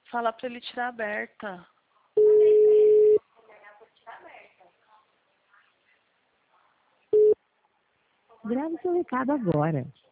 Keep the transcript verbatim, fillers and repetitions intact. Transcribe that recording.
Fala pra ele tirar aberta. Grave seu recado agora.